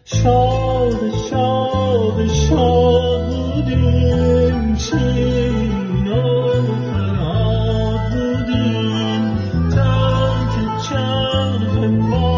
شاد شاد شاد بودیم، شین و فراد بودیم تا که چرخ ما